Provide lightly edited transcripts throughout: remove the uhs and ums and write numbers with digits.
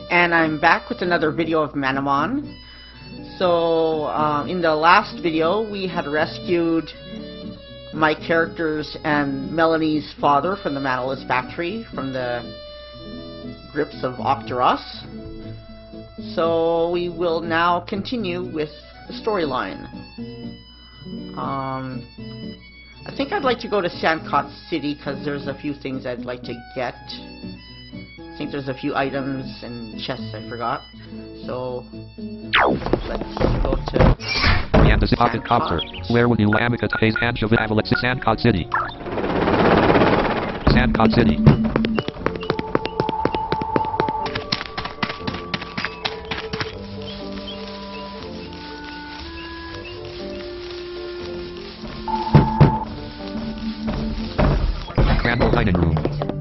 And I'm back with another video of Manamon. So, in the last video, we had rescued my characters and Melanie's father from the Manaless factory, from the grips of Octaros. So, we will now continue with the storyline. I think I'd like to go to Sandcott City, because there's a few things I'd like to get. I think there's a few items and chests I forgot. So, let's go to Orientis Pocket Copter. Where would you Amica Hayes Anchovy Avalanche Sandcott City? Sandcott City. Crandall Dining Room.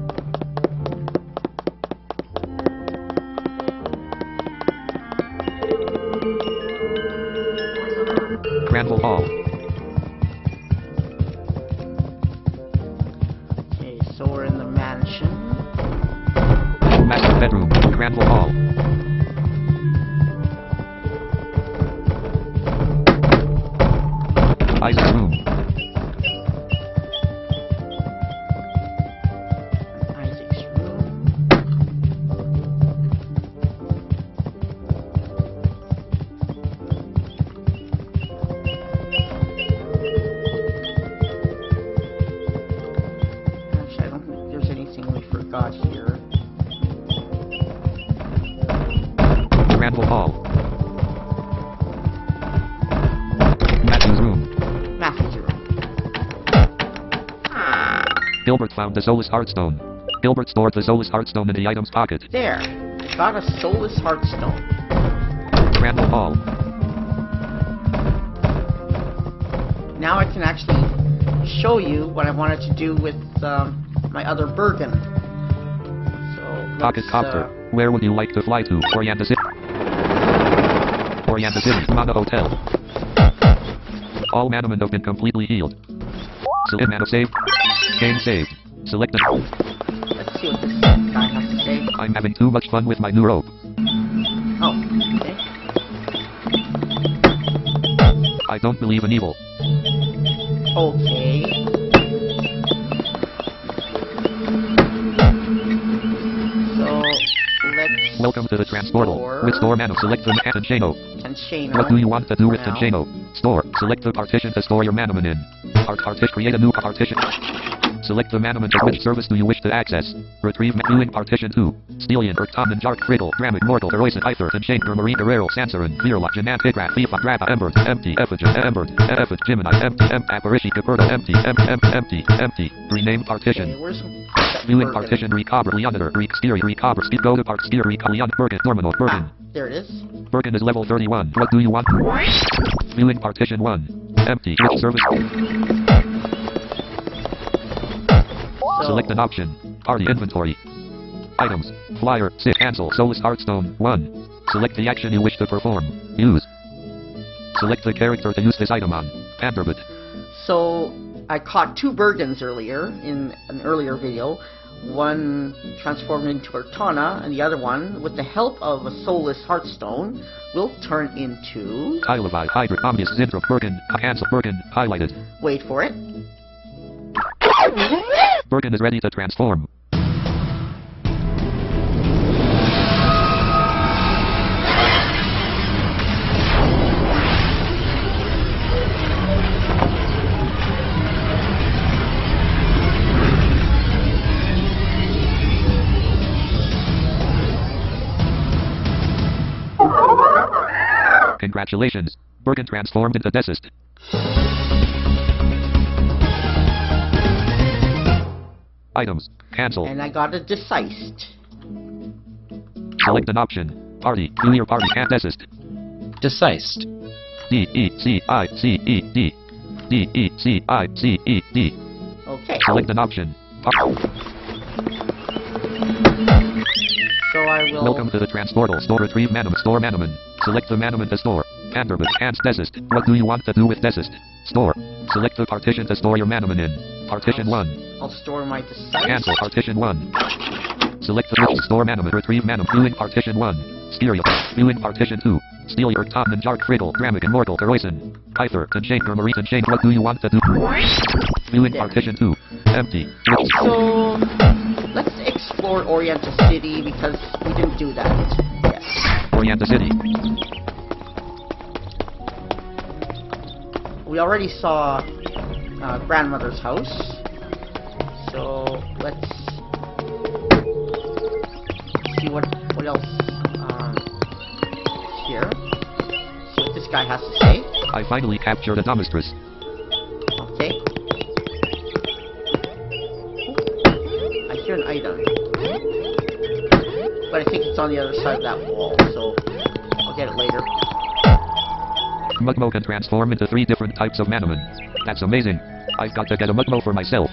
Granville Hall. Okay, so we're in the mansion. Master bedroom, Granville Hall. Isaac's room. Isaac's room. Actually, I don't think there's anything we forgot here. Granville Hall. Matthew's room. Matthew's room. Gilbert found the Solus Heartstone. Gilbert stored the Solus Heartstone in the item's pocket. There. Got a Solus Heartstone. Granville Hall. Now I can actually show you what I wanted to do with my other Bergen. So Pocket let's, Copter. Where would you like to fly to? Orientis City. Orientis City. Mana Hotel. All Manaman have been completely healed. Select Mana saved. Game saved. Select the... let's see what this guy has to say. I'm having too much fun with my new rope. Oh, okay. I don't believe in evil. Okay. So, let's... Welcome to the Transportal. With Store Mana, select the Tanchano. Tanchano. What do you want to do with Now. Tanchano? Store. Select the partition to store your Manaman in. Partition. Create a new partition. Select the Manaman to which service do you wish to access. Retrieve viewing partition 2. Stelian, Urkton, and Jark, Friddle, Dramic, Mortal, Eroisin, Either, and Shank, Marine, Guerrero, Sansarin, Fearlock, Janant, Higraf, FIFA, Grava, Embert, Empty, Effigen, Embert, Effit, Gemini, Empty, Apparishi, Caperta, Empty. Rename partition. Okay, where's Viewing Bergen? partition, Recover, Leonator, Reexteria, Recover, Speed, Go to Part, Skier, Leon, Bergen, Normanol, Bergen. There it is. Bergen is level 31. What do you want? Viewing partition 1. Empty. Which service? So, Select an option. Party inventory. Items. Flyer. Sit. Cancel. Solus Heartstone. 1. Select the action you wish to perform. Use. Select the character to use this item on. Vanderbit. So, I caught 2 Bergens earlier, in an earlier video. One transformed into Cortana, and the other one, with the help of a Solus Heartstone, will turn into... Kylevi. Hydra. Omnius. Zindra. Bergen. Cancel. Bergen. Highlighted. Wait for it. Bergen is ready to transform. Congratulations. Bergen transformed into Desist. Items. Cancel. And I got a Decised. Select an option. Party. View your party. Can't desist. Decised. D-E-C-I-C-E-D. D-E-C-I-C-E-D. Okay. Select an option. So I will... Welcome to the Transportal. Store. Retrieve Manaman. Store Manaman. Select the Manaman to store. Vanderbit. Can't desist. What do you want to do with desist? Store. Select the partition to store your Manaman in. Partition 1. I'll store my Decised. Cancel. Partition 1. Select the switch. Store manament. Retrieve manament. Viewing partition 1. Styria. Viewing partition 2. Stelia. Tom and Jark. Friggle. Dramic. Immortal. Teroisen. Pyther. Tanchanker. Marie. Tanchanker. What do you want to do? Viewing partition 2. Empty. So, let's explore Orienta City because we didn't do that yet. Orienta City. We already saw grandmother's house. So, let's see what else here. See what this guy has to say. I finally captured a domistress. Okay. I hear an item. But I think it's on the other side of that wall, so I'll get it later. Mugmo can transform into 3 different types of Manaman. That's amazing. I've got to get a Mugmo for myself.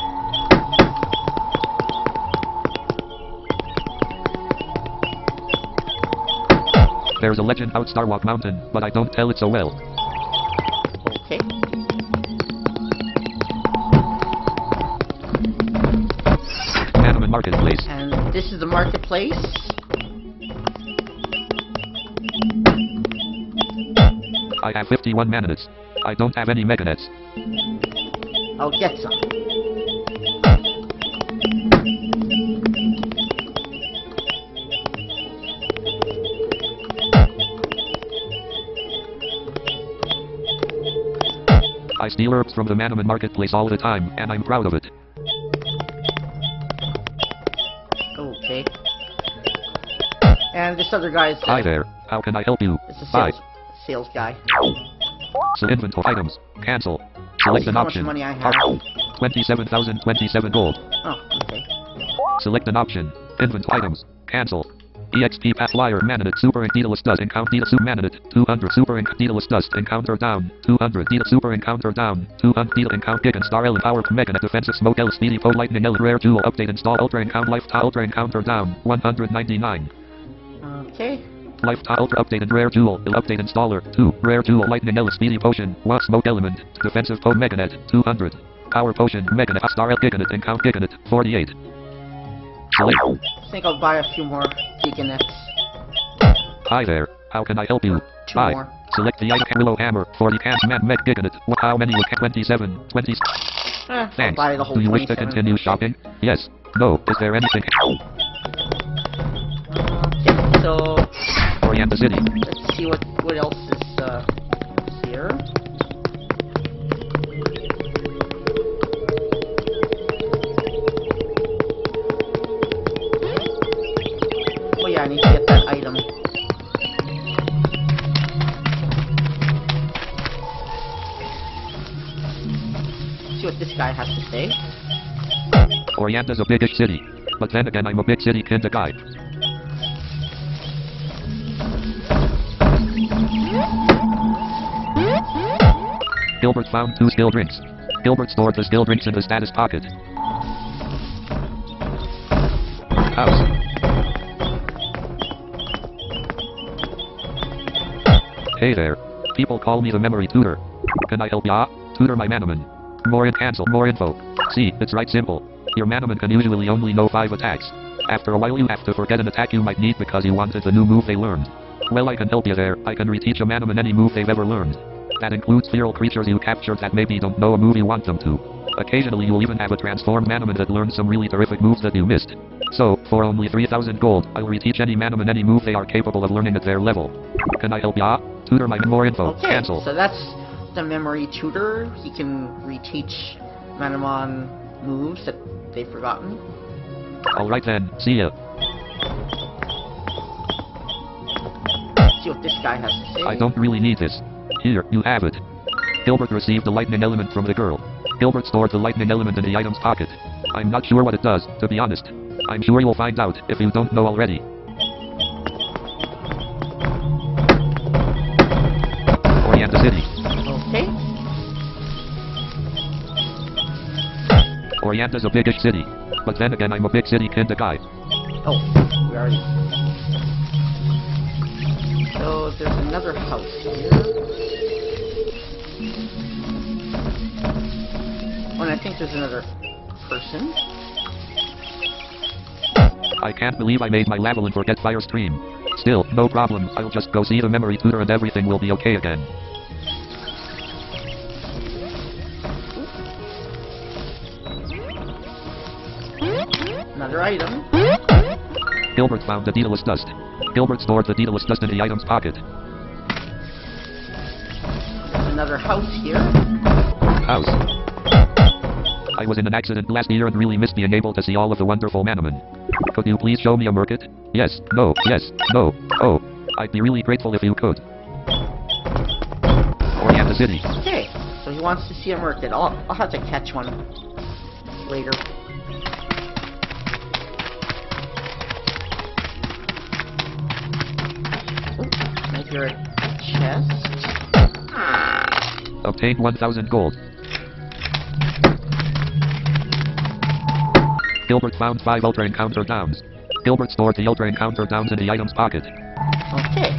There's a legend out Starwalk Mountain, but I don't tell it so well. Okay. Manaman Marketplace. And this is the marketplace. I have 51 Mananets. I don't have any Meganets. I'll get some. I steal herbs from the Manaman Marketplace all the time, and I'm proud of it. Okay. And this other guy's Hi there. How can I help you? it's a Hi. sales guy. So inventory items. Cancel. Select an How much option. money I have. 27,027 gold. Oh, okay. Select an option. Inventory items. Cancel. EXP Pathwire Mananet Super Ink Daedalus Dust Encounter Daedalus Super Mananet 200 Super Ink Daedalus Dust Encounter down 200 Daedalus Super Encounter down 200 Daedalus Encounter Gig and Star Ellen Power Meganet Defensive Smoke L Speedy Pole Lightning L Rare Jewel Update Install Ultra Encounter Life Ultra Encounter down 199 Okay. Life Ultra Update and Rare Jewel Update Installer 2 Rare Jewel Lightning L Speedy Potion 1 Smoke Element Defensive Pole Meganet 200 Power Potion Meganet Star L Giganet Encounter Giganet 48 Select. I think I'll buy a few more Giganets. Hi there. How can I help you? 2 Hi. more. Select the item Willow Hammer 40 cans man meg giganet. How many will 27 20 I'll Thanks. buy the whole Do you wish to 27. continue shopping? Yes. No. Is there anything? Okay, so Orienta City. let's see what else is here. Oh yeah, I need to get that item. See what this guy has to say. Orienta's a biggish city. But then again, I'm a big city kinda guy. Gilbert found 2 skill drinks. Gilbert stored the skill drinks in the status pocket. House. Hey there. People call me the memory tutor. Can I help ya? Tutor my Manaman. Cancel. More info. See, it's right simple. Your Manaman can usually only know 5 attacks. After a while you have to forget an attack you might need because you wanted the new move they learned. Well, I can help you there. I can reteach a Manaman any move they've ever learned. That includes feral creatures you captured that maybe don't know a move you want them to. Occasionally you'll even have a transformed Manaman that learns some really terrific moves that you missed. So, for only 3,000 gold, I'll reteach any Manaman any move they are capable of learning at their level. Can I help ya? Tutor my more info. Okay, Cancel. so that's the memory tutor. He can reteach Manamon moves that they've forgotten. Alright then, see ya. See what this guy has to say. I don't really need this. Here, you have it. Gilbert received the lightning element from the girl. Gilbert stored the lightning element in the item's pocket. I'm not sure what it does, to be honest. I'm sure you'll find out, if you don't know already. Orienta City. Okay. Orienta's a biggish city. But then again, I'm a big city kinda guy. Oh, we already. So there's another house here. Oh, and I think there's another person. I can't believe I made my Lavalin forget fire stream. Still, no problem. I'll just go see the memory tutor and everything will be okay again. Another item. Gilbert found the Daedalus dust. Gilbert stored the Daedalus dust in the item's pocket. There's another house here. House. I was in an accident last year and really missed being able to see all of the wonderful Manaman. Could you please show me a market? Yes, no, yes, no, oh. I'd be really grateful if you could. Orienta City. Okay, so he wants to see a market. I'll have to catch one later. I hear a chest. Obtained 1,000 gold. Gilbert found 5 Ultra Encounter Downs. Gilbert stored the Ultra Encounter Downs in the item's pocket. Okay.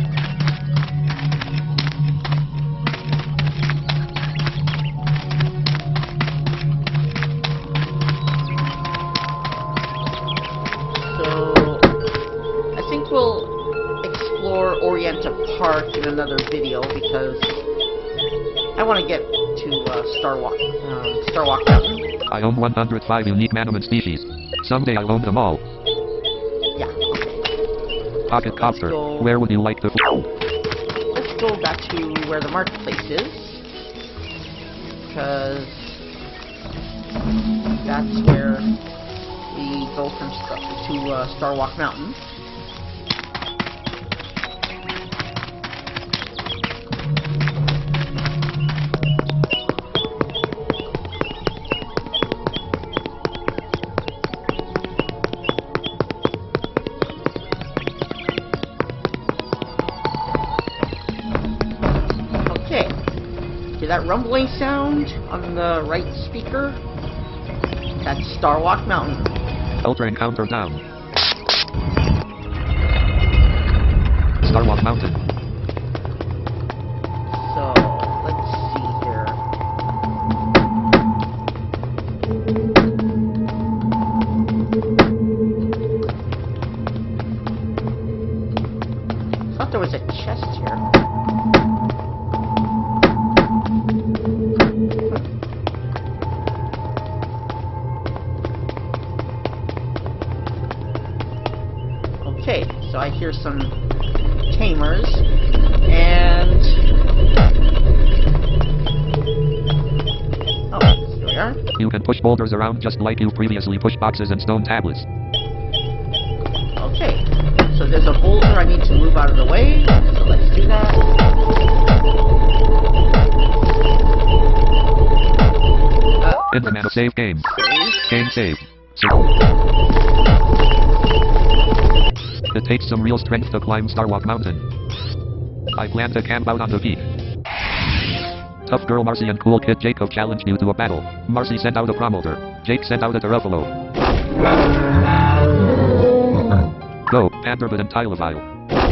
So, I think we'll explore Orienta Park in another video because I want to get to Starwalk Mountain. I own 105 unique Manaman species. Someday I'll own them all. Yeah, okay. Pocket Copter, where would you like to... Let's go back to where the marketplace is. Because that's where we go from to Starwalk Mountain. That rumbling sound on the right speaker, that's Starwalk Mountain. Ultra Encounter down. Starwalk Mountain. So, let's see here. I thought there was a chest here. Okay, so I hear some tamers, and... oh, here we are. You can push boulders around just like you previously pushed boxes and stone tablets. Okay, so there's a boulder I need to move out of the way, so let's do that. In the save game. Game saved. It takes some real strength to climb Starwalk Mountain. I plan to camp out on the peak. Tough girl Marcy and cool kid Jacob challenged you to a battle. Marcy sent out a promoter. Jake sent out a Ruffalo. Go, Panderbit and Tylevile.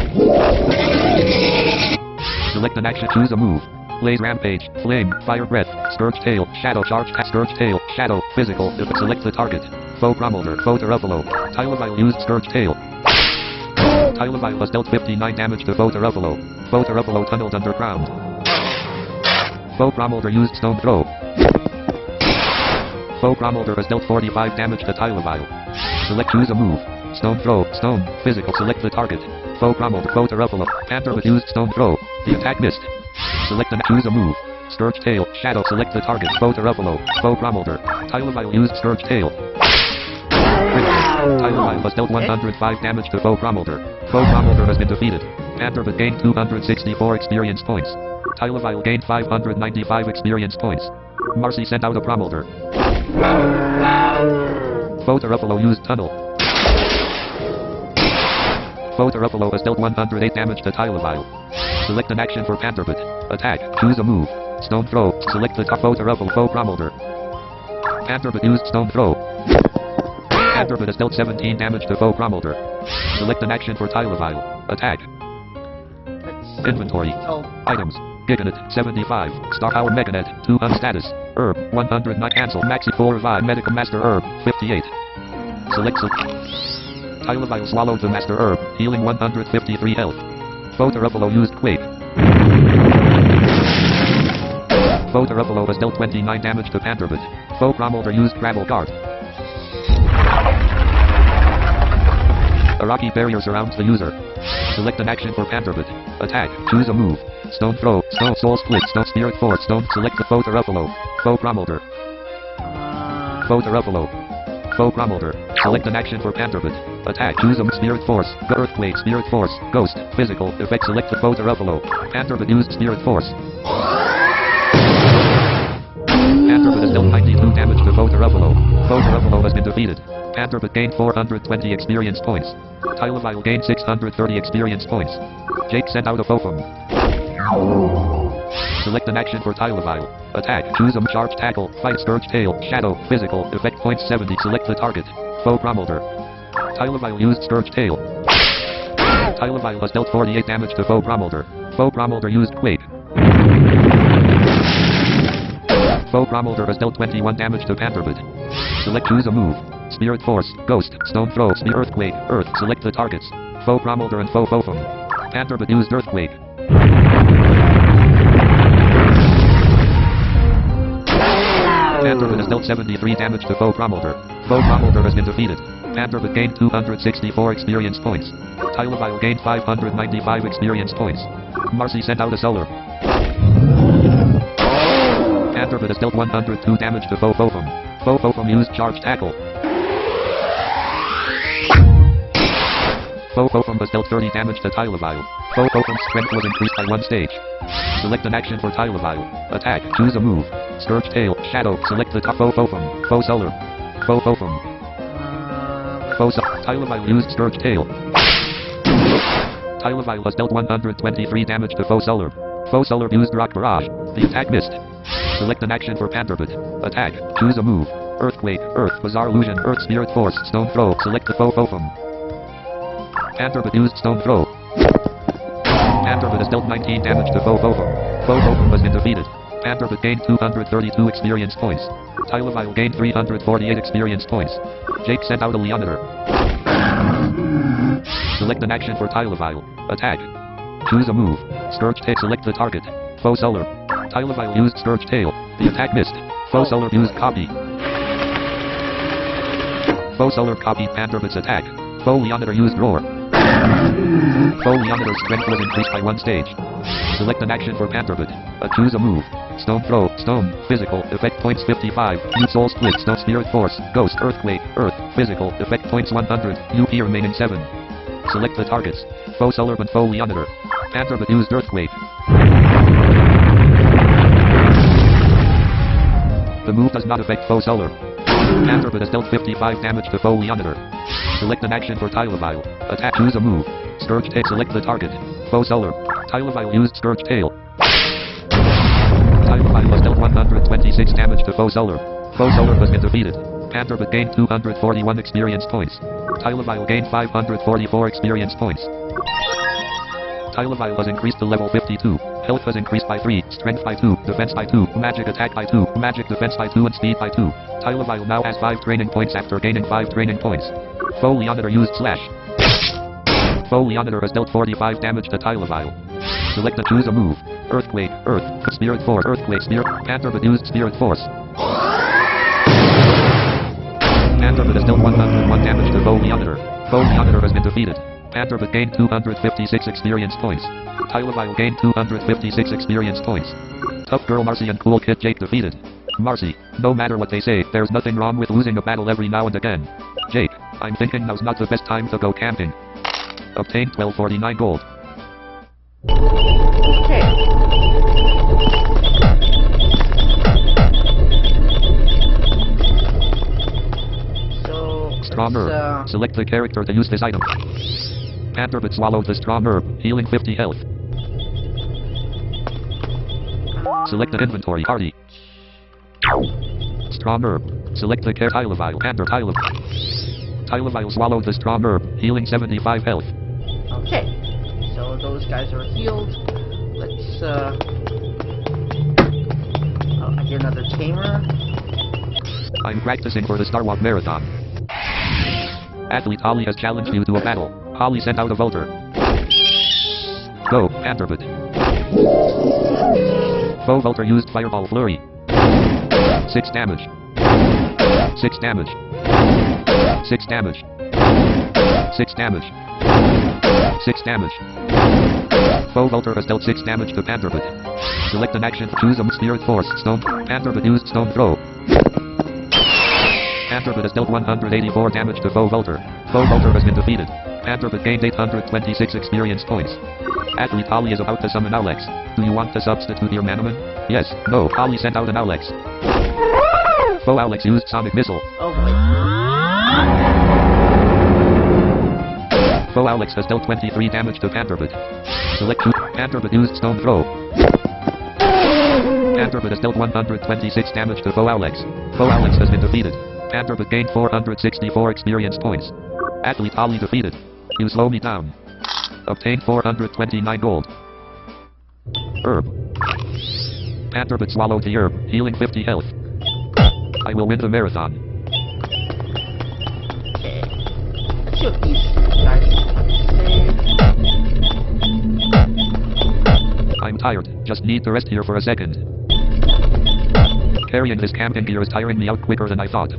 Select an action, choose a move. Blaze Rampage, Flame, Fire Breath, Scourge Tail, Shadow Charge, Scourge Tail, Shadow, Physical, if it selects the target. Foe Promoter, Foe Ruffalo. Tylevile used Scourge Tail. Tylevile has dealt 59 damage to Foe Ruffalo. Foe Ruffalo tunneled underground. Foe Promoter used Stone Throw. Foe Promoter has dealt 45 damage to Tylevile. Select choose a move. Stone Throw, Stone, Physical, select the target. Foe Promoter, Foe Ruffalo. Panderbit used Stone Throw. The attack missed. Select and choose a move. Scourge Tail, Shadow, select the target. Foe Ruffalo. Foe Promoter. Tylevile used Scourge Tail. Tylevile has dealt 105 damage to Foe Promoter. Foe Promoter has been defeated. Panderbit gained 264 experience points. Tylevile gained 595 experience points. Marcy sent out a promoter. Foe Ruffalo used Tunnel. Foe Ruffalo has dealt 108 damage to Tylevile. Select an action for Panderbit. Attack. Choose a move. Stone Throw. Select the Foe Ruffalo. Foe Promoter. Panderbit used Stone Throw. Panderbit has dealt 17 damage to Foe Promoter. Select an action for Tylevile. Attack. Inventory. Items. Giganet, 75. Star Power Meganet, 200 status. Herb, 109 cancel. Maxi 4 Revive Medical Master Herb, 58. Select Tylovile swallowed the master herb, healing 153 health. Photoruffalo used Quake. Photoruffalo has dealt 29 damage to Panderbit. Focromolder used Gravel Guard. A rocky barrier surrounds the user. Select an action for Panderbit. Attack. Choose a move. Stone Throw. Stone Soul Split. Stone Spirit Force. Stone. Select the Photoruffalo. Focromolder. Photoruffalo. Focromolder. Select an action for Panderbit. Attack. Choose a Spirit Force. Earthquake. Spirit Force. Ghost. Physical. Effect. Select the Photoruffalo. Panderbit used Spirit Force. Panderbit has dealt 92 damage to Photoruffalo. Photoruffalo has been defeated. Panderbit gained 420 experience points. Tylovile gained 630 experience points. Jake sent out a Fofum. Select an action for Tylovile. Attack. Choose a charge tackle. Fight Scourge Tail. Shadow. Physical. Effect points 70. Select the target. Focromolder. Tylovile used Scourge Tail. Tylovile has dealt 48 damage to Focromolder. Focromolder used Quake. Focromolder has dealt 21 damage to Panderbit. Select choose a move. Spirit Force, Ghost, Stone Throw, Earthquake, Earth. Select the targets. Focromolder and Fofum. Panderbit used Earthquake. Panderbit has dealt 73 damage to Focromolder. Focromolder has been defeated. Panderbit gained 264 experience points. Tylovile gained 595 experience points. Marcy sent out a Solar. Panderbit has dealt 102 damage to Fofum. Fofum used Charge Tackle. Fofum has dealt 30 damage to Tylovile. Fofum's strength was increased by 1 stage. Select an action for Tylovile. Attack. Choose a move. Scourge Tail. Shadow. Select the top Fofum. Solar. Fofum. Tylovile used Scourge Tail. Tylovile has dealt 123 damage to Solar. Solar used Rock Barrage. The attack missed. Select an action for Panderbit. Attack. Choose a move. Earthquake. Earth. Bizarre Illusion. Earth Spirit Force. Stone Throw. Select the Fofum. Panderbit used Stone Throw. Panderbit has dealt 19 damage to Fofum. Fofum has been defeated. Panderbit gained 232 experience points. Tylovile gained 348 experience points. Jake sent out a Leonidas. Select an action for Tylovile. Attack. Choose a move. Scourge Tail. Select the target. Solar. Tylovile used Scourge Tail. The attack missed. Solar used Copy. Solar copied Panderbit's attack. Leonidas used Roar. Leonidas' strength was increased by 1 stage. Select an action for Panderbit. Choose a move. Stone Throw. Stone. Physical. Effect points 55. Use Soul Split. Stone Spirit Force. Ghost. Earthquake. Earth. Physical. Effect points 100. UP remaining 7. Select the targets. Solar and Leonidas. Panderbit used Earthquake. The move does not affect Solar. Panderbit has dealt 55 damage to Leonidas. Select an action for Tylovile. Attack. Choose a move. Scourge Tail. Select the target. Solar. Tylovile used Scourge Tail. Tylovile has dealt 126 damage to Solar. Solar has been defeated. Panderbit gained 241 experience points. Tylovile gained 544 experience points. Tylovile has increased to level 52. Health has increased by 3, strength by 2, defense by 2, magic attack by 2, magic defense by 2 and speed by 2. Tylovile now has 5 training points after gaining 5 training points. Leonidas used Slash. Leonidas has dealt 45 damage to Tylovile. Select a choose a move. Earthquake, Earth, Spirit Force, Earthquake, Spirit, Panderbit used Spirit Force. Panderbit has dealt 101 damage to Leonidas. Leonidas has been defeated. Panderbit gained 256 experience points. Tylovile gained 256 experience points. Tough Girl Marcy and Cool Kid Jake defeated. Marcy, no matter what they say, there's nothing wrong with losing a battle every now and again. Jake, I'm thinking now's not the best time to go camping. Obtained 1249 gold. Okay. So, Strong herb. Select the character to use this item. Panderbit swallowed the strong herb, healing 50 health. Select the inventory party. Strong herb. Select the care Tylovile. Tylovile swallowed the strong herb, healing 75 health. Okay. So those guys are healed. Let's I hear another tamer. I'm practicing for the Star Walk Marathon. Athlete Holly has challenged you to a battle. Holly sent out a Volter. Go, Panderbit. Foe Volter used Fireball Flurry. 6 damage. 6 damage. 6 damage. 6 damage. 6 damage. Foe Volter has dealt 6 damage to Panderbit. Select an action to choose a Spirit Force. Stone. Panderbit used Stone Throw. Panderbit has dealt 184 damage to Foe Volter. Foe Volter has been defeated. Panderbit gained 826 experience points. Athlete Holly is about to summon Alex. Do you want to substitute your Manaman? Yes. No. Holly sent out an Alex. Foe Alex used Sonic Missile. Oh boy. Foe Alex has dealt 23 damage to Panderbit. Select two. Panderbit used Stone Throw. Panderbit has dealt 126 damage to Foe Alex. Foe Alex has been defeated. Panderbit gained 464 experience points. Athlete Holly defeated. You slow me down. Obtained 429 gold. Herb. Panderbit swallowed the herb, healing 50 health. I will win the marathon. Okay. Let's see what these guys say. I'm tired. Just need to rest here for a second. Carrying this camping gear is tiring me out quicker than I thought.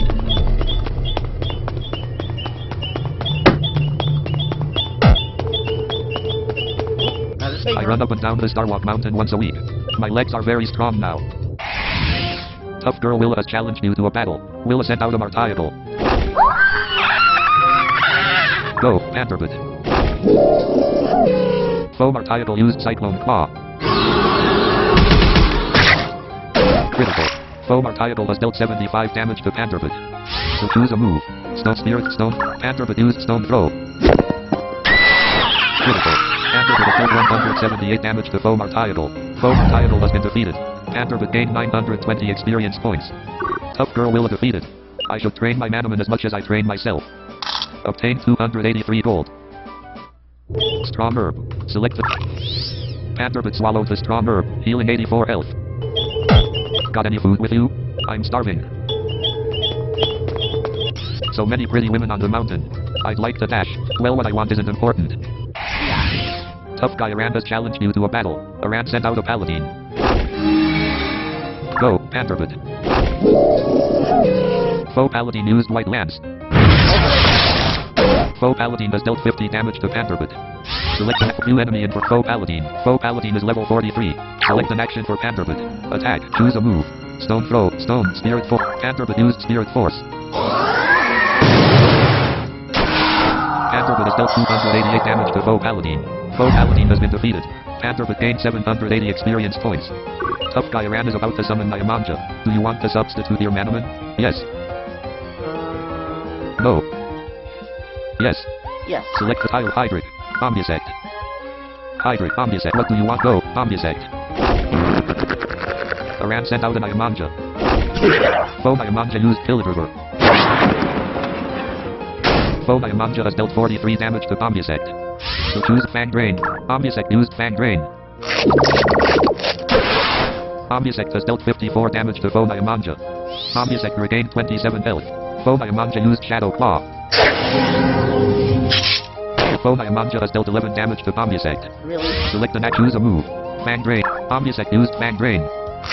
I run up and down the Starwalk Mountain once a week. My legs are very strong now. Tough girl Willa has challenged you to a battle. Willa sent out a Martiacle. Go, Panderbit. Foe Martiacle used Cyclone Claw. Critical. Foe Martiacle has dealt 75 damage to Panderbit. So choose a move. Stone Spirit Stone. Panderbit used Stone Throw. Critical. Panderbit has dealt 178 damage to Foe Martiacle. Foe Martiacle has been defeated. Panderbit gained 920 experience points. Tough girl Willa defeated. I should train my Manaman as much as I train myself. Obtained 283 gold. Strong Herb. Select the... Panderbit swallowed the Strong Herb, healing 84 health. Got any food with you? I'm starving. So many pretty women on the mountain. I'd like to dash. Well, what I want isn't important. Tough guy Aran has challenged you to a battle. Aran sent out a Paladin. Go, Panderbit. Foe Paladin used White Lance. Foe Paladin has dealt 50 damage to Panderbit. Select a new enemy in for Foe Paladin. Foe Paladin is level 43. Select an action for Panderbit. Attack. Choose a move. Stone Throw. Stone. Spirit Force. Panderbit used Spirit Force. Panderbit has dealt 288 damage to Foe Paladin. Foe Paladin has been defeated. Panderbit gained 780 experience points. Tough guy Aran is about to summon Nyamanja. Do you want to substitute your Manaman? Yes. No. Yes. Yes. Select the tile Hydric. Omnisect. Hydric. Omnisect. What do you want? Go. Omnisect. Aran sent out a Nyamanja. Foe Nyamanja used Pillager. Foe Nyamanja has dealt 43 damage to Omnisect. So choose Fang Drain. Omnisect used Fang Drain. Omnisect has dealt 54 damage to Foe Nyamanja. Omnisect regained 27 health. Foe Nyamanja used Shadow Claw. Foe Nyamanja has dealt 11 damage to Omnisect. Really? Select an action, choose a move. Fang Drain. Omnisect used Fang Drain.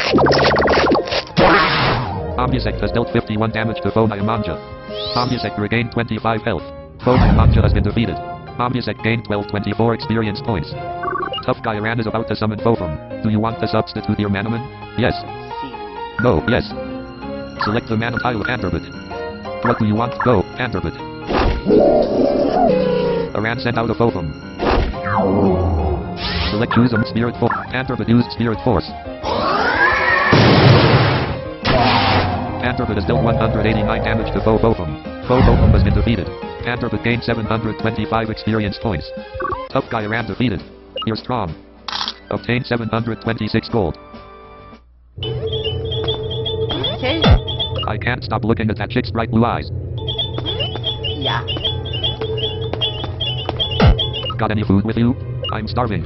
Omnisect has dealt 51 damage to Foe Nyamanja. Omnisect regained 25 health. Foe Nyamanja has been defeated. Omnisect gained 1224 experience points. Tough guy Aran is about to summon Fofum. Do you want to substitute your Manaman? Yes. No. Yes. Select the mana tile Panderbit. What do you want? Go, Panderbit. Aran sent out a Fofum. Select choose a Spirit Force. Panderbit used Spirit Force. Panderbit has dealt 189 damage to Foe Fofum. Foe Fofum has been defeated. Panderbit gained 725 experience points. Tough guy Aran defeated. You're strong. Obtained 726 gold. Okay. I can't stop looking at that chick's bright blue eyes. Yeah. Got any food with you? I'm starving.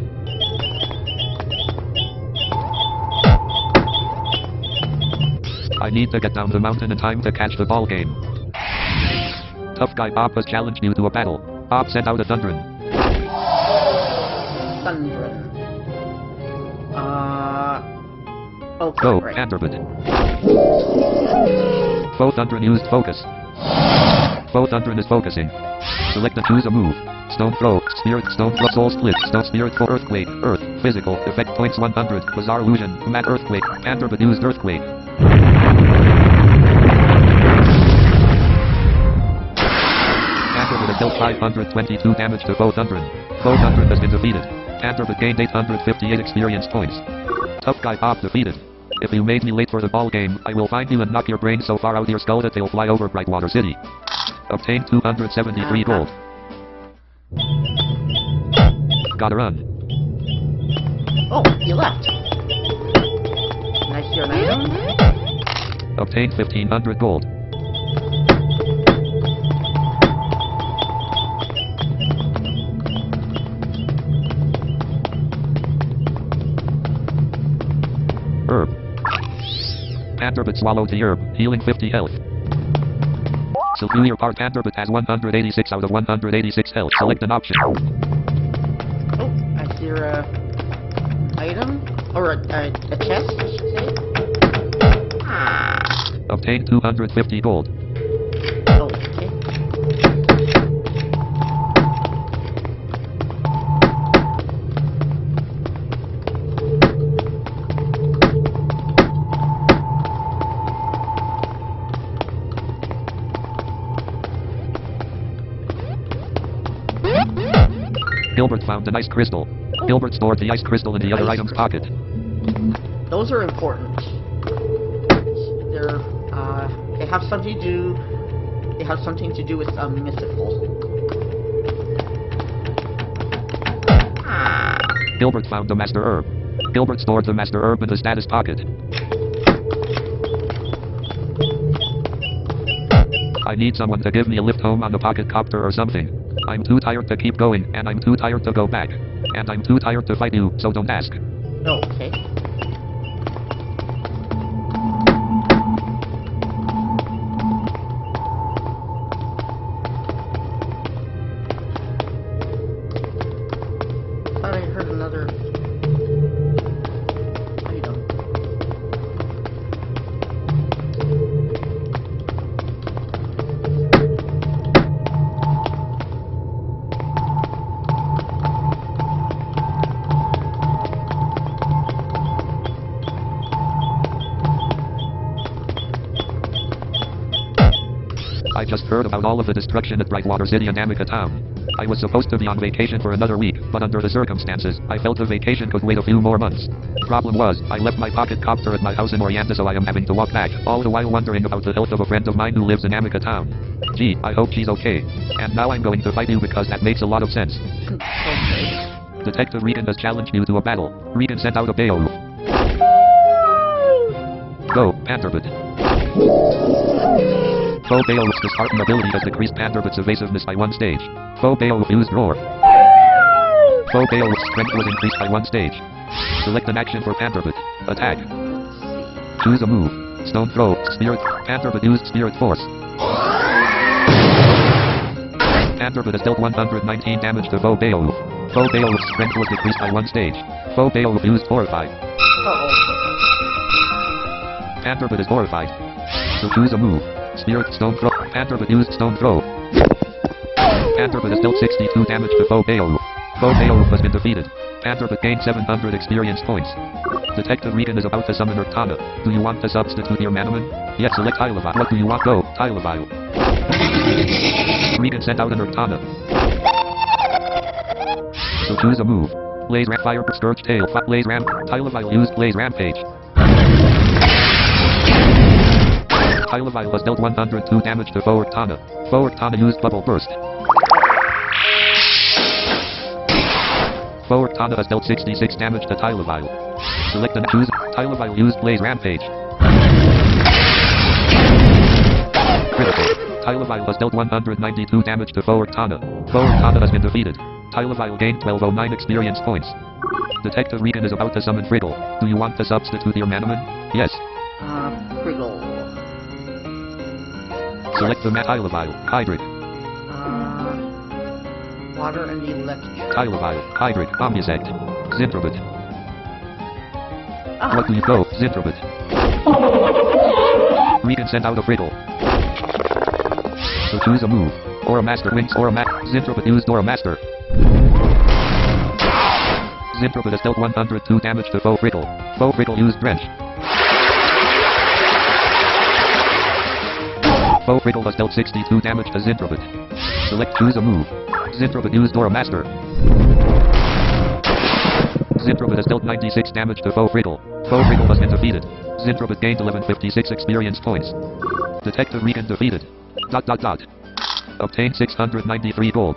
I need to get down the mountain in time to catch the ball game. Tough guy Bob has challenged you to a battle. Bob sent out a Thundrin. Thundrin. Okay, Go, right. Panderbit. Foe Thundrin used focus. Foe Thundrin is focusing. Select and choose a move. Stone throw, spirit, stone throw, soul split, stone spirit for earthquake, earth, physical, effect points 100, bizarre illusion, mad earthquake, Panderbit used earthquake. Panderbit has dealt 522 damage to Foe Thundrin. Foe Thundrin has been defeated. Panderbit gained 858 experience points. Tough guy Bob defeated. If you made me late for the ball game, I will find you and knock your brains so far out your skull that they'll fly over Brightwater City. Obtained 273 gold. Gotta run. Oh, you left. Can I see your item? Obtained 1500 gold. Herb. Panderbit swallow the herb, healing 50 health. Superior part Panderbit has 186 out of 186 health. Select an option. Oh, I see your item? Or a chest, I should say. Obtained 250 gold. Oh, okay. Gilbert found an ice crystal. Gilbert stored the ice crystal in the other item's pocket. Those are important. They're, they have something to do. They have something to do with mystical. Gilbert found the master herb. Gilbert stored the master herb in the status pocket. I need someone to give me a lift home on the pocket copter or something. I'm too tired to keep going, and I'm too tired to go back. And I'm too tired to fight you, so don't ask. Oh, okay. Thought I heard another item. I just heard about all of the destruction at Brightwater City and Amica Town. I was supposed to be on vacation for another week, but under the circumstances, I felt the vacation could wait a few more months. Problem was, I left my pocket copter at my house in Orienta, so I am having to walk back, all the while wondering about the health of a friend of mine who lives in Amica Town. Gee, I hope she's okay. And now I'm going to fight you because that makes a lot of sense. Okay. Detective Regan has challenged you to a battle. Regan sent out a Beowulf. Go, Panderbit. Foe Beowulf's disheartened ability has decreased Panderbit's evasiveness by 1 stage. Foe Beowulf used Roar. Foe Beowulf's strength was increased by 1 stage. Select an action for Panderbit. Attack. Choose a move. Stone throw, spirit. Panderbit used Spirit Force. Panderbit has dealt 119 damage to Foe Beowulf. Foe Beowulf's strength was decreased by 1 stage. Foe Beowulf used Horrify. Uh-oh. Panderbit is horrified. So choose a move. Spirit Stone Throw. Panderbit used Stone Throw. Panderbit has dealt 62 damage to Foe Beowulf. Foe Beowulf has been defeated. Panderbit gained 700 experience points. Detective Regan is about to summon Urtana. Do you want to substitute your Manaman? Yes, select Tylavile. What do you want? Go, Tylavile. Regan sent out an Urtana. So choose a move. Blaze Ram Fire Scourge Tail. Blaze Ram. Tylavile used Blaze Rampage. Tylavile has dealt 102 damage to Foe Urtana. Foe Urtana used Bubble Burst. Foe Urtana has dealt 66 damage to Tylavile. Select and choose. Tylavile used Blaze Rampage. Critical. Tylavile has dealt 192 damage to Foe Urtana. Foe Urtana has been defeated. Tylavile gained 1209 experience points. Detective Regan is about to summon Friggle. Do you want to substitute your Manaman? Yes. Friggle. Select the Tylavile. Hydric. water and electric. Tylevile, Hydric, Omnisect, Zintrobit. Ah, What do you go, Zintrobit? Regan sent out a Friddle. So choose a move. Aura Master wins Aura Zintrobit used Aura Master. Zintrobit has dealt 102 damage to Foe Friddle. Foe Friddle used Drench. Foe Friddle has dealt 62 damage to Zintrobit. Select choose a move. Zintrobit used Aura Master. Zintrobit has dealt 96 damage to Foe Friddle. Foe Friddle has been defeated. Zintrobit gained 1156 experience points. Detective Regan defeated. ... Obtained 693 gold.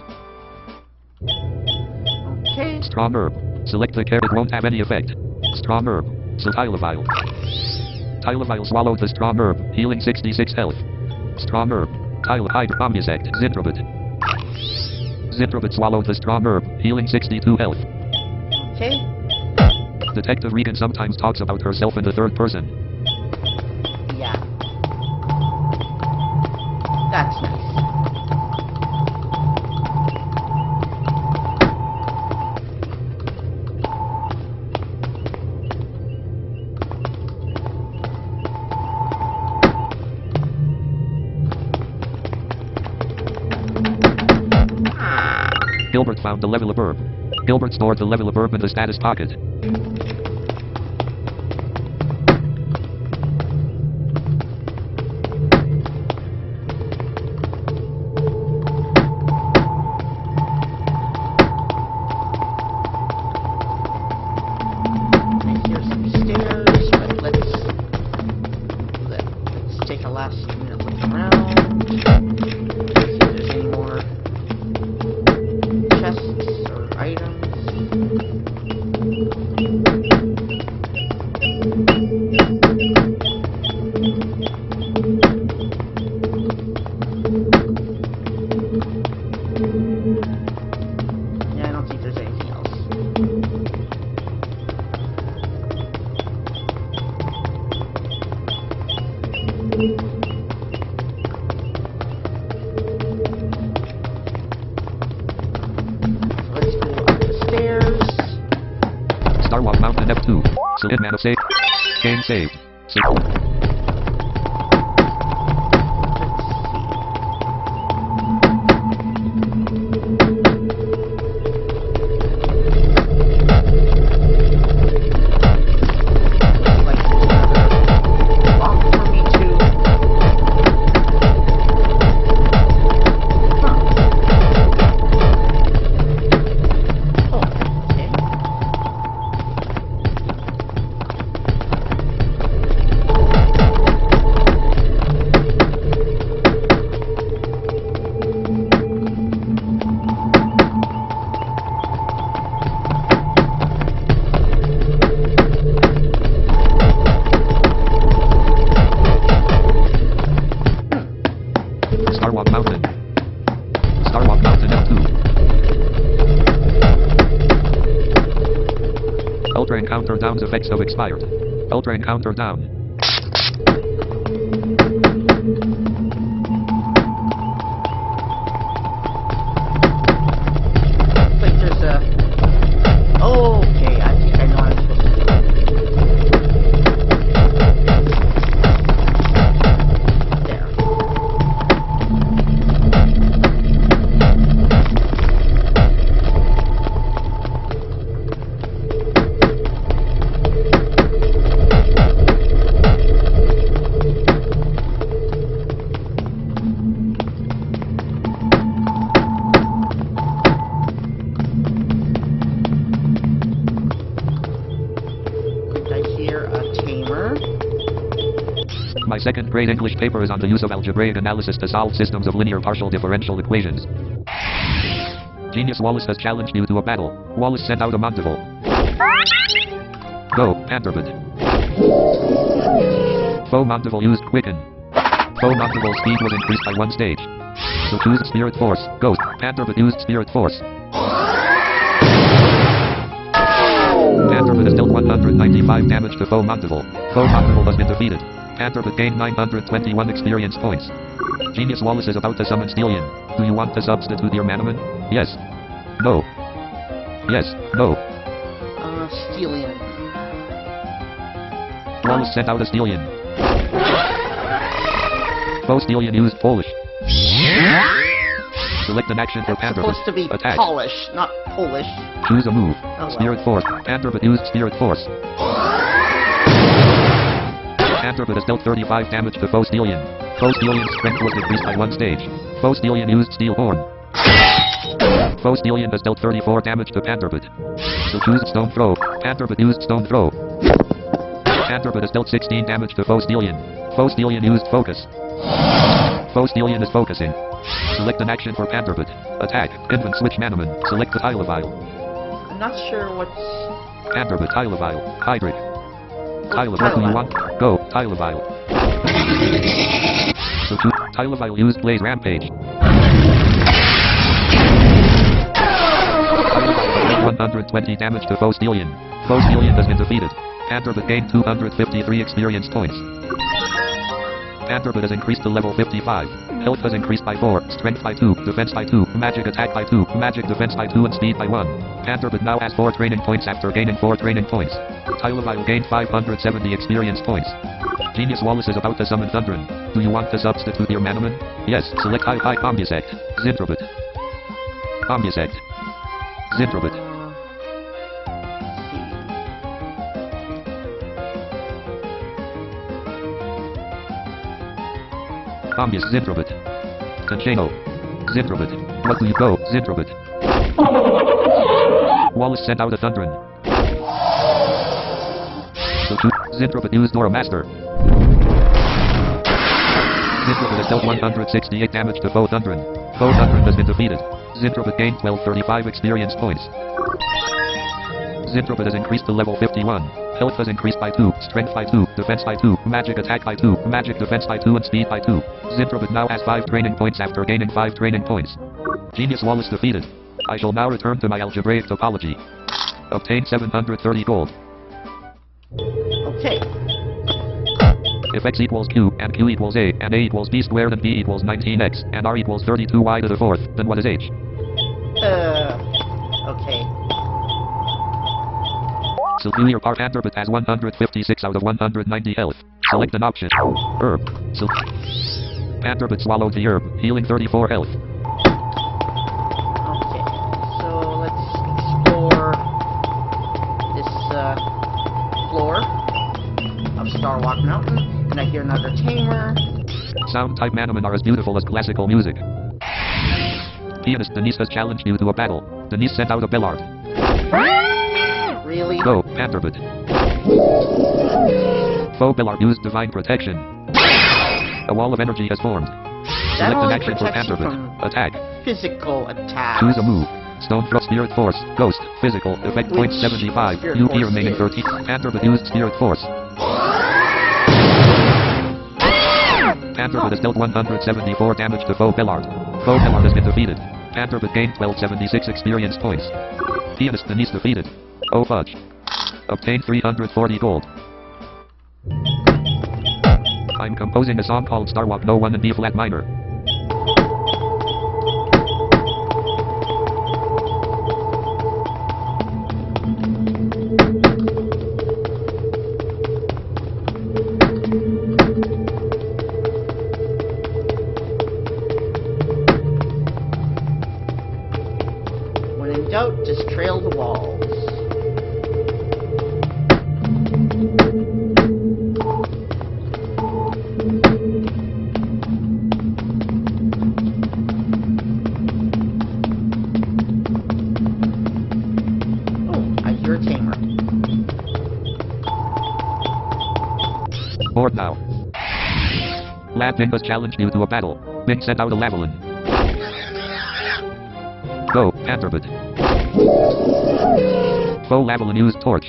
okay. Strong Herb. Select the care, it won't have any effect. Strong Herb. So Tylevile. Tylevile swallowed the Strong Herb, healing 66 health. Strong Herb. Hydric, Omnisect, Zintrobit. Zintrobit swallowed the Strong Herb, healing 62 health. Okay. Detective Regan sometimes talks about herself in the third person. Yeah. That's nice. Gilbert found the level of herb. Gilbert stored the level of herb in the status pocket. Here's some stairs, but let's take a last minute look around. See if there's any more chests or items. Yeah, I don't think there's anything else. Let's go up the stairs. Starwalk Mountain F2. Select mana save. Game saved. Like another lock for me to. Huh. Oh, okay. Starwalk Mountain. Starwalk Mountain F2. Ultra Encounter Down's effects have expired. Ultra Encounter Down. Looks like there's a. Oh, okay, I think I know what I'm supposed to do. There. I hear a tamer. My second grade English paper is on the use of algebraic analysis to solve systems of linear partial differential equations. Genius Wallace has challenged you to a battle. Wallace sent out a Monteval. Go, Panderbit. Foe Monteval used Quicken. Foe Monteval's speed was increased by 1 stage. So choose Spirit Force. Ghost. Panderbit used Spirit Force. Panderbit has dealt 195 damage to Foe Monteval. Foe Monteval has been defeated. Panderbit gained 921 experience points. Genius Wallace is about to summon Steelian. Do you want to substitute your Manaman? Yes. No. Yes. No. Steelian. Wallace sent out a Steelian. Foe Steelian used Polish. Select an action for It's Panderbit. supposed to be Attack. Polish, not Polish. Choose a move. well. Spirit Force. Panderbit used Spirit Force. Panderbit has dealt 35 damage to Foe Steelian. Foe Steelian's strength was decreased by 1 stage. Foe Steelian used Steel Horn. Foe Steelian has dealt 34 damage to Panderbit. So choose Stone Throw. Panderbit used Stone Throw. Panderbit has dealt 16 damage to Foe Steelian. Foe Steelian used Focus. Foe Steelian is focusing. Select an action for Panderbit. Attack. Invent Switch Manaman. Select the Tylevile. I'm not sure what's... Panderbit Tylevile. Hydric. Tylevile, what do you want? Go. Tylevile. So choose Tylevile used Blaze Rampage. 120 damage to Foe Steelian. Foe Steelian has been defeated. Panderbit gained 253 experience points. Panderbit has increased to level 55. Health has increased by 4, Strength by 2, Defense by 2, Magic Attack by 2, Magic Defense by 2 and Speed by 1. Panderbit now has 4 training points after gaining 4 training points. Tylevile gained 570 experience points. Genius Wallace is about to summon Thundrin. Do you want to substitute your Manaman? Yes, select High Omnisect. Zintrobit. Omnisect. Zintrobit. Omnis Zintrobit. Conchano. Zintrobit. What do you go? Zintrobit. Wallace sent out a Thundrin. So choose Zintrobit used Dora Master. Zintrobit has dealt 168 damage to Foe Thundrin. Foe Thundrin has been defeated. Zintrobit gained 1235 experience points. Zintrobit has increased to level 51. Health has increased by 2, Strength by 2, Defense by 2, Magic Attack by 2, Magic Defense by 2 and Speed by 2. Zintrobit now has 5 training points after gaining 5 training points. Genius Wallace defeated. I shall now return to my algebraic topology. Obtain 730 gold. Okay. If x equals q, and q equals a, and a equals b squared, and b equals 19x, and r equals 32y to the fourth, then what is h? Okay. Superior part Panderbit has 156 out of 190 health. Select an option. Herb. Panderbit swallowed the herb, healing 34 health. Okay. So let's explore this floor of Starwalk Mountain. And I hear another tamer. Sound type Manaman are as beautiful as classical music. Pianist Denise has challenged you to a battle. Denise sent out a Bellard. Really? Go, Panderbit. Foe Bellard used Divine Protection. A wall of energy has formed. That Select an only action for protects you Panderbit. from Attack. physical attacks. Choose a move. Stone Throw, Spirit Force, Ghost, Physical, Effect Which Point 75, Spirit UP Force remaining is? 30. Panderbit used Spirit Force. Panderbit has dealt 174 damage to Foe Bellard. Foe Bellard has been defeated. Panderbit gained 1276 experience points. Pianist Denise defeated. Oh fudge. Obtained 340 gold. I'm composing a song called Starwalk No 1 in B flat minor. When in doubt, just trail the walls. Board now. Lab Bing has challenged you to a battle. Bing sent out a Lavalin. Go, Panderbit. Foe Lavalin used Torch.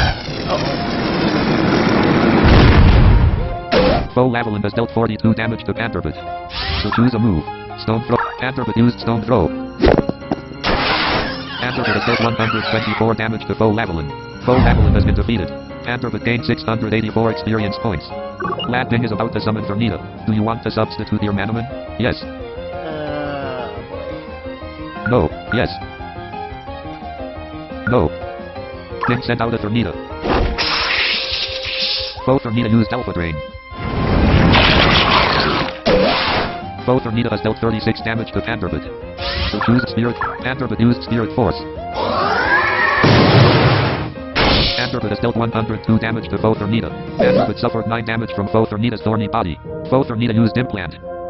Foe Lavalin has dealt 42 damage to Panderbit. So choose a move. Stone Throw. Panderbit used Stone Throw. Panderbit has dealt 124 damage to Foe Lavalin. Foe Lavalin has been defeated. Panderbit gained 684 experience points. Lad Bing is about to summon Vernita. Do you want to substitute your Manaman? Yes. Boy. No. Yes. No. King sent out a Tornado. Foe Tornado used Alpha Drain. Foe Tornado has dealt 36 damage to Panderbit. So choose a Spirit. Panderbit used Spirit Force. Panderbit has dealt 102 damage to Foe Tornado. Panderbit suffered 9 damage from Foe Tornado's thorny body. Foe Tornado used Implant.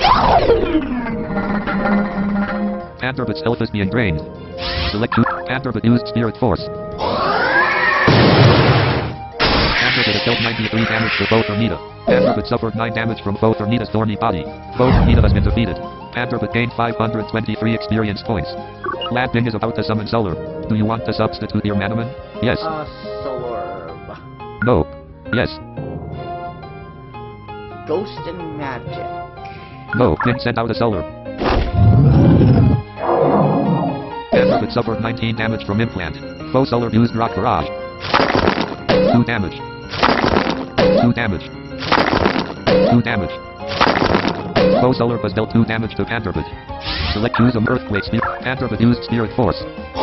Panderbit's health is being drained. Select two. Panderbit used Spirit Force. Panderbit has dealt 93 damage to Foe Tornado. Panderbit suffered 9 damage from Foe Tornado's thorny body. Foe Tornado has been defeated. Panderbit gained 523 experience points. Lad Bing is about to summon Solar. Do you want to substitute your Manaman? Yes. Solarb. No. Yes. Ghost and Magic. No. King sent out a Solar. Panderbit suffered 19 damage from Implant. Foe Solar used Rock Barrage. 2 damage. 2 damage. 2 damage. Foe Solar has dealt 2 damage to Panderbit. Select choose an Earthquake Spear. Panderbit used Spirit Force.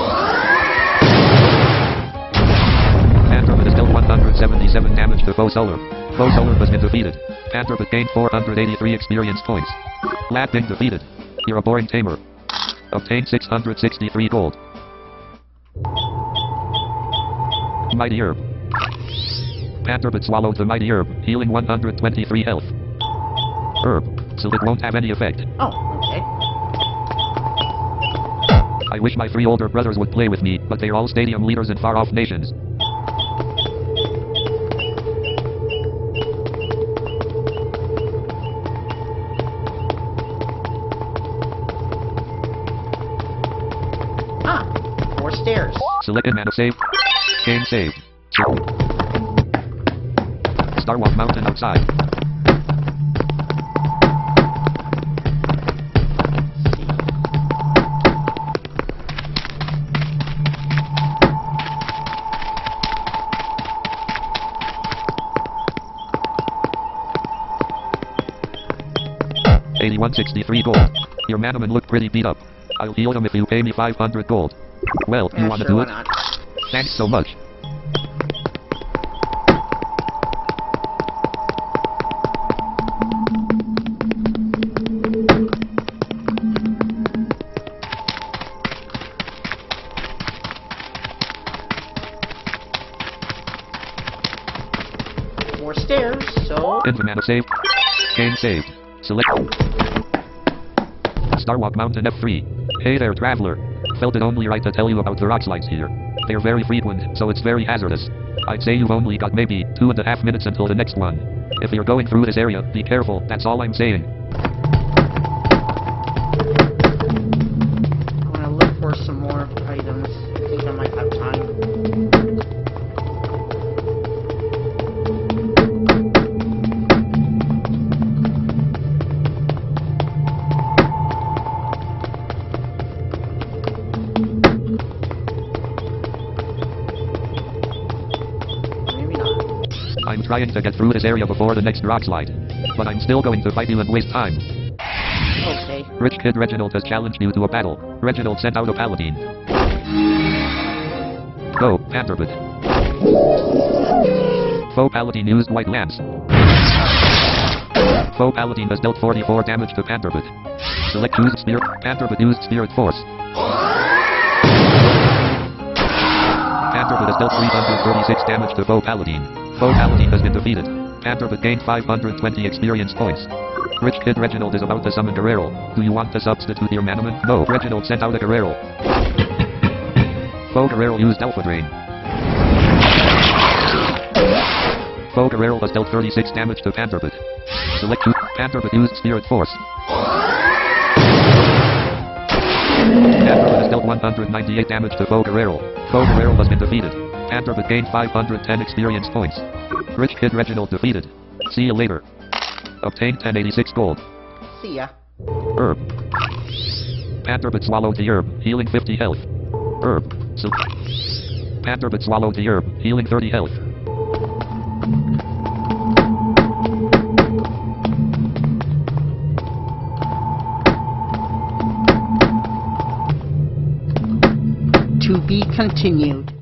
Panderbit has dealt 177 damage to Foe Solar. Foe Solar has been defeated. Panderbit gained 483 experience points. Lad Bing defeated. You're a boring tamer. Obtain 663 gold. Mighty Herb. Panderbit swallowed the Mighty Herb, healing 123 health. Herb, so it won't have any effect. Oh, okay. I wish my 3 older brothers would play with me, but they're all stadium leaders in far-off nations. Ah, 4 stairs. Select mana save. Game saved. Starwalk Mountain outside. $81.63 gold. Your Manaman looked pretty beat up. I'll heal him if you pay me 500 gold. Well, you wanna sure, do why it? not? Thanks so much. More stairs, so... Infinite mana save. Game saved. Select. Starwalk Mountain F3. Hey there, traveler. Felt it only right to tell you about the rock slides here. They're very frequent, so it's very hazardous. I'd say you've only got maybe 2.5 minutes until the next one. If you're going through this area, be careful, that's all I'm saying. I'm gonna look for some more items. I think I might have time. I'm trying to get through this area before the next rock slide. But I'm still going to fight you and waste time. Okay. Rich Kid Reginald has challenged you to a battle. Reginald sent out a paladin. Go, Panderbit. Foe Paladin used White Lance. Foe Paladin has dealt 44 damage to Panderbit. Select choose Spirit. Panderbit used Spirit Force. Panderbit has dealt 336 damage to Foe Paladin. Foe Paladin has been defeated. Panderbit gained 520 experience points. Rich Kid Reginald is about to summon Guerrero. Do you want to substitute your Manaman? No, Reginald sent out a Guerrero. Foe Guerrero used Alpha Drain. Foe Guerrero has dealt 36 damage to Panderbit. Select two. Panderbit used Spirit Force. Panderbit has dealt 198 damage to Foe Guerrero. Foe Guerrero has been defeated. Panderbit gained 510 experience points. Rich Kid Reginald defeated. See you later. Obtained 1086 gold. See ya. Herb. Panderbit swallowed the herb, healing 50 health. Herb. So Panderbit swallowed the herb, healing 30 health. To be continued.